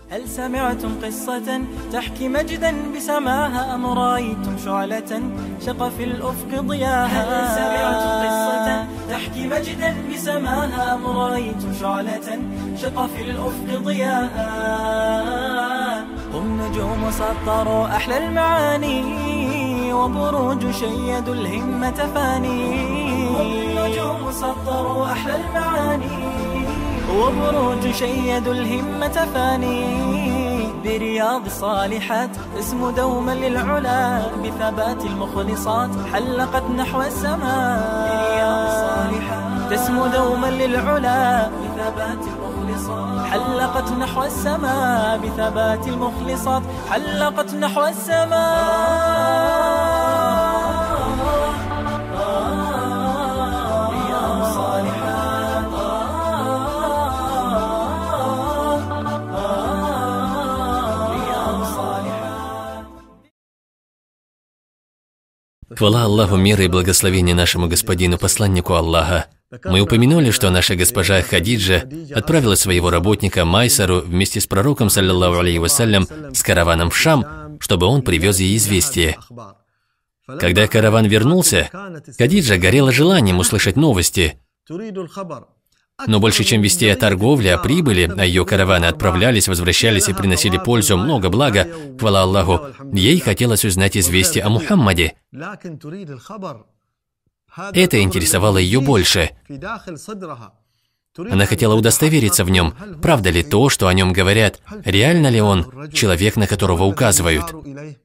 هل سمعتم قصة تحكي مجدا بسماها أم رأيتم شعلة شق في الأفق ضياها؟ هل سمعتم قصة تحكي مجدا بسماها أم رأيتم شعلة شق في الأفق ضياها؟ هم نجوم سطروا أحلى المعاني وبروج شيدوا الهمة فاني. هم نجوم سطروا أحلى المعاني وبروج شيدوا الهمة فاني. برياض الصالحات اسم دوما للعلا بثبات المخلصات حلقت نحو السماء. برياض الصالحات اسم دوما للعلا بثبات المخلصات حلقت نحو السماء. بثبات المخلصات حلقت نحو السماء. Хвала Аллаху, мир и благословение нашему господину, посланнику Аллаха. Мы упомянули, что наша госпожа Хадиджа отправила своего работника Майсару вместе с пророком, саллаллаху алейхи вассалям, с караваном в Шам, чтобы он привез ей известие. Когда караван вернулся, Хадиджа горела желанием услышать новости. Но больше, чем вести о торговле, о прибыли, а ее караваны отправлялись, возвращались и приносили пользу, много блага, хвала Аллаху, ей хотелось узнать известие о Мухаммаде. Это интересовало ее больше. Она хотела удостовериться в нем, правда ли то, что о нем говорят, реально ли он человек, на которого указывают.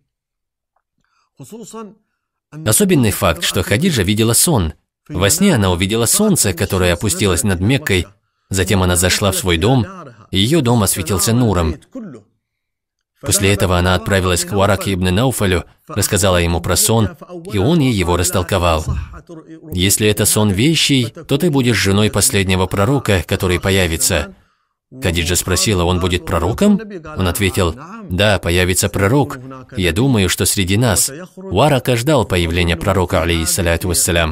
Особенный факт, что Хадиджа видела сон. Во сне она увидела солнце, которое опустилось над Меккой, затем она зашла в свой дом, и ее дом осветился нуром. После этого она отправилась к Вараке ибн Науфалю, рассказала ему про сон, и он ей его растолковал. «Если это сон вещий, то ты будешь женой последнего пророка, который появится». Хадиджа спросила, он будет пророком? Он ответил, да, появится пророк. Я думаю, что среди нас. Варака ждал появления пророка, алейхиссаляту вассалям.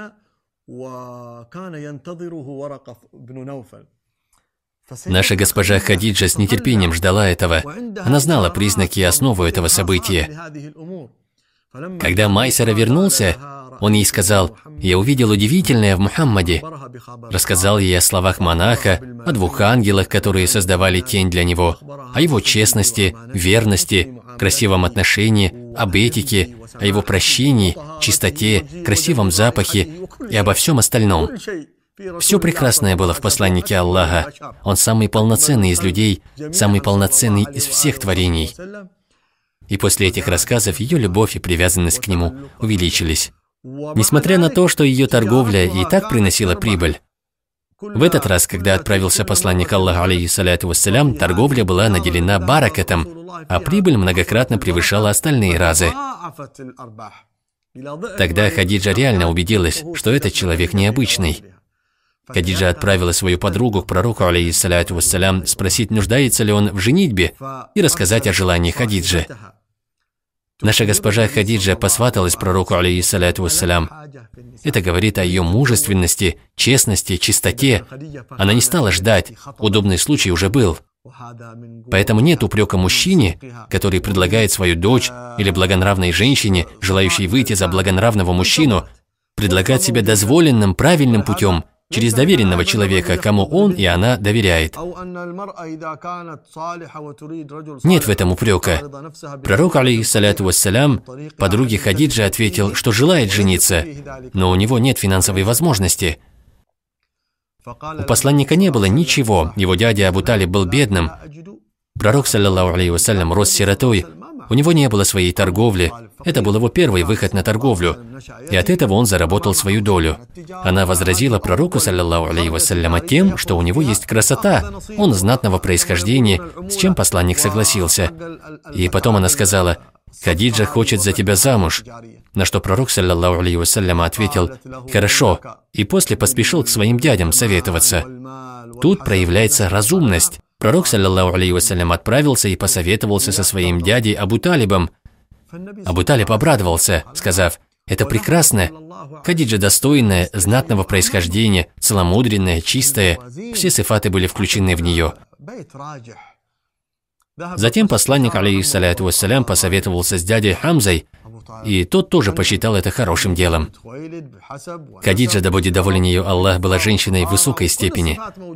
Наша госпожа Хадиджа с нетерпением ждала этого. Она знала признаки и основу этого события. Когда Майсара вернулся, он ей сказал, «Я увидел удивительное в Мухаммаде». Рассказал ей о словах монаха, о двух ангелах, которые создавали тень для него, о его честности, верности, красивом отношении, об этике, о его прощении, чистоте, красивом запахе и обо всем остальном. Все прекрасное было в посланнике Аллаха. Он самый полноценный из людей, самый полноценный из всех творений. И после этих рассказов ее любовь и привязанность к нему увеличились. Несмотря на то, что ее торговля и так приносила прибыль, в этот раз, когда отправился посланник Аллаха, алейхиссаляту вассалям, торговля была наделена баракатом, а прибыль многократно превышала остальные разы. Тогда Хадиджа реально убедилась, что этот человек необычный. Хадиджа отправила свою подругу к пророку, алейхиссаляту вассалям, спросить, нуждается ли он в женитьбе, и рассказать о желании Хадиджи. Наша госпожа Хадиджа посваталась пророку, алейхиссаляту вассалям. Это говорит о ее мужественности, честности, чистоте. Она не стала ждать, удобный случай уже был. Поэтому нет упрека мужчине, который предлагает свою дочь, или благонравной женщине, желающей выйти за благонравного мужчину, предлагать себя дозволенным, правильным путем, через доверенного человека, кому он и она доверяет. Нет в этом упрека. Пророк, алейхиссаляту вассалям, подруге Хадиджи ответил, что желает жениться, но у него нет финансовой возможности. У посланника не было ничего, его дядя Абу Талиб был бедным. Пророк, саллаллаху алейхи вассалям, рос сиротой. У него не было своей торговли. Это был его первый выход на торговлю. И от этого он заработал свою долю. Она возразила пророку, саллаллаху алейхи вассалям, тем, что у него есть красота. Он знатного происхождения, с чем посланник согласился. И потом она сказала, «Хадиджа хочет за тебя замуж». На что пророк, саллаллаху алейхи вассалям, ответил, «Хорошо». И после поспешил к своим дядям советоваться. Тут проявляется разумность. Пророк, саллаллаху алейхи вассалям, отправился и посоветовался со своим дядей Абу Талибом. Абу Талиб обрадовался, сказав, «Это прекрасно. Хадиджа достойная, знатного происхождения, целомудренная, чистая. Все сифаты были включены в нее». Затем посланник, алейхиссаляту вассалям, посоветовался с дядей Хамзой, и тот тоже посчитал это хорошим делом. Хадиджа, да будет доволен ею Аллах, была женщиной высокой степени.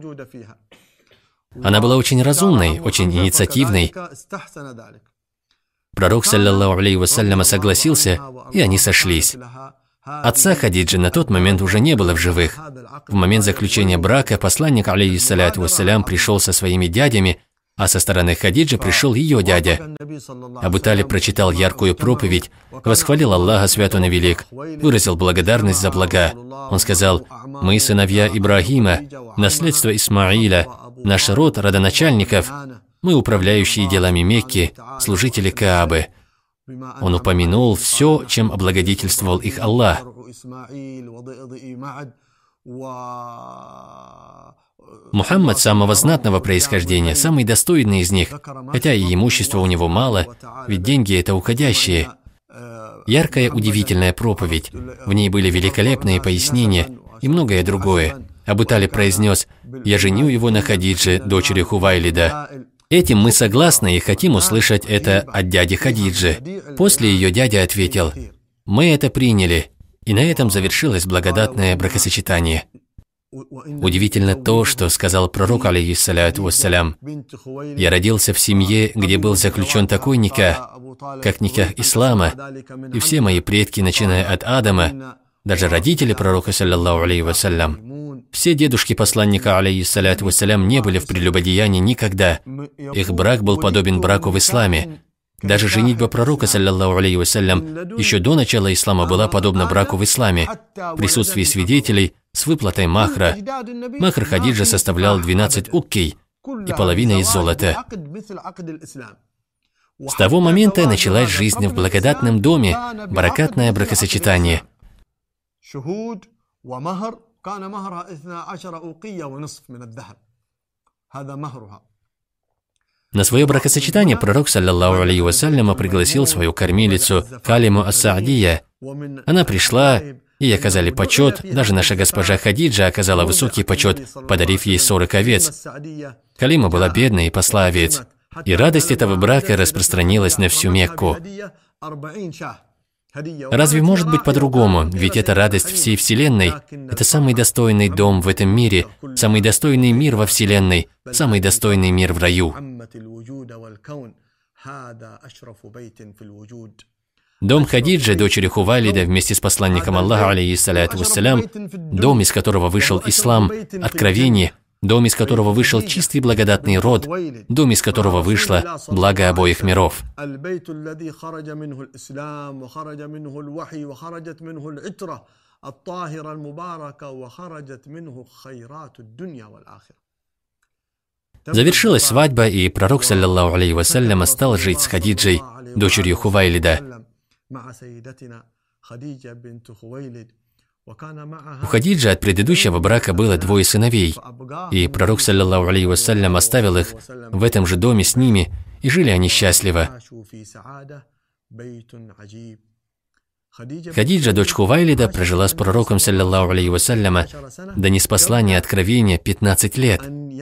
Она была очень разумной, очень инициативной. Пророк, саллаллаху алейхи вассаляма, согласился, и они сошлись. Отца Хадиджи на тот момент уже не было в живых. В момент заключения брака посланник, алейхиссаляту вассалям, пришел со своими дядями, а со стороны Хадиджи пришел ее дядя. Абу Талиб прочитал яркую проповедь, восхвалил Аллаха свят он и велик, выразил благодарность за блага. Он сказал: «Мы сыновья Ибрагима, наследство Исмаиля, наш род родоначальников, мы управляющие делами Мекки, служители Каабы». Он упомянул все, чем облагодетельствовал их Аллах. Мухаммад самого знатного происхождения, самый достойный из них, хотя и имущества у него мало, ведь деньги – это уходящие. Яркая, удивительная проповедь, в ней были великолепные пояснения и многое другое. Абу Талиб произнес: «Я женю его на Хадидже, дочери Хувайлида». Этим мы согласны и хотим услышать это от дяди Хадиджи. После ее дядя ответил: «Мы это приняли». И на этом завершилось благодатное бракосочетание. Удивительно то, что сказал пророк, алейхиссаляту вассалям: «Я родился в семье, где был заключен такой никах, как никах ислама, и все мои предки, начиная от Адама, даже родители пророка, саллаллаху алейхи вассалям, все дедушки посланника, алейхиссаляту вассалям, не были в прелюбодеянии никогда. Их брак был подобен браку в исламе. Даже женитьба пророка, саллаллаху алейхи вассалям, еще до начала ислама была подобна браку в исламе, в присутствии свидетелей, с выплатой махра. Махр Хадиджа составлял 12 уккий и половина из золота. С того момента началась жизнь в благодатном доме, баракатное бракосочетание. На свое бракосочетание пророк, саллаллаху алейхи вассаляма, пригласил свою кормилицу Калиму ас-Саадия. Она пришла, ей оказали почет, даже наша госпожа Хадиджа оказала высокий почет, подарив ей 40 овец. Калима была бедной и пасла овец, и радость этого брака распространилась на всю Мекку. Разве может быть по-другому? Ведь это радость всей Вселенной. Это самый достойный дом в этом мире, самый достойный мир во Вселенной, самый достойный мир в раю. Дом Хадиджи, дочери Хувайлида, вместе с посланником Аллаха, алейхиссаляту вассалям, дом, из которого вышел ислам, откровение, дом, из которого вышел чистый благодатный род, дом, из которого вышло благо обоих миров. Завершилась свадьба, и пророк, саллаллаху алейхи вассалям, стал жить с Хадиджей, дочерью Хувайлида. У Хадиджи от предыдущего брака было 2 сыновей, и пророк, саллаллаху алейхи вассалям, оставил их в этом же доме с ними, и жили они счастливо. Хадиджа, дочь Хувайлида, прожила с пророком, саллаллаху алейхи вассалям, до ниспослания откровения 15 лет.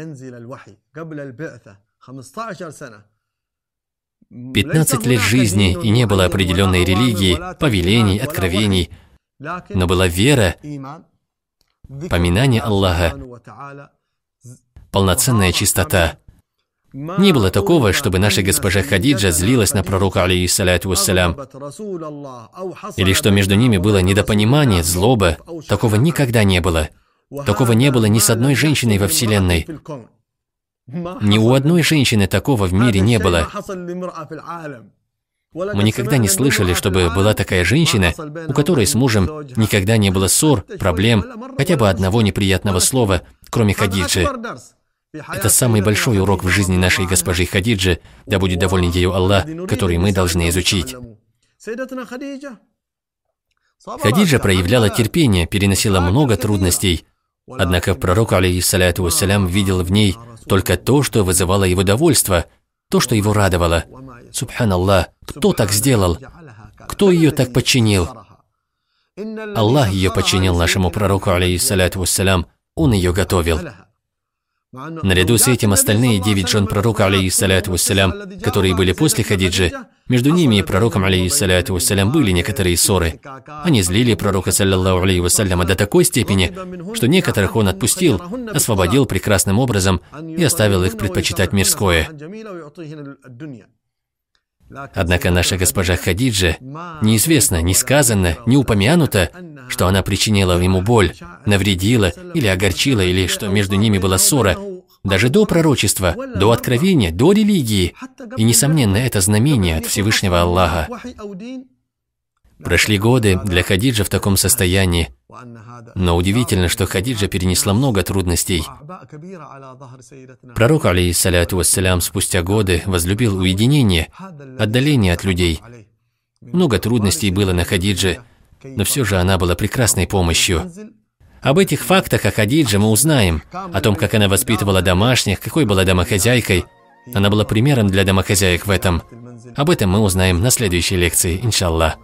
15 лет жизни, и не было определенной религии, повелений, откровений, но была вера, поминание Аллаха, полноценная чистота. Не было такого, чтобы наша госпожа Хадиджа злилась на пророка, алейхиссаляту вассалям, или что между ними было недопонимание, злоба. Такого никогда не было. Такого не было ни с одной женщиной во Вселенной. Ни у одной женщины такого в мире не было. Мы никогда не слышали, чтобы была такая женщина, у которой с мужем никогда не было ссор, проблем, хотя бы одного неприятного слова, кроме Хадиджи. Это самый большой урок в жизни нашей госпожи Хадиджи, да будет доволен ею Аллах, который мы должны изучить. Хадиджа проявляла терпение, переносила много трудностей, однако пророк, алейхиссаляту вассалям, видел в ней только то, что вызывало его довольство, то, что его радовало. Субханаллах, кто так сделал? Кто ее так подчинил? Аллах ее подчинил нашему пророку, алейхиссаляту вассалям, он ее готовил. Наряду с этим остальные 9 жен пророка, алейхиссаляту вассалям, которые были после Хадиджи, между ними и пророком, алейхиссаляту вассалям, были некоторые ссоры. Они злили пророка, саллаллаху алейхи вассаляма, до такой степени, что некоторых он отпустил, освободил прекрасным образом и оставил их предпочитать мирское. Однако наша госпожа Хадиджа, неизвестно, не сказано, не упомянуто, что она причинила ему боль, навредила или огорчила, или что между ними была ссора, даже до пророчества, до откровения, до религии. И, несомненно, это знамение от Всевышнего Аллаха. Прошли годы для Хадиджи в таком состоянии, но удивительно, что Хадиджа перенесла много трудностей. Пророк, алейхиссаляту вассалям, спустя годы возлюбил уединение, отдаление от людей. Много трудностей было на Хадидже, но все же она была прекрасной помощью. Об этих фактах о Хадидже мы узнаем, о том, как она воспитывала домашних, какой была домохозяйкой. Она была примером для домохозяек в этом. Об этом мы узнаем на следующей лекции, иншаллах.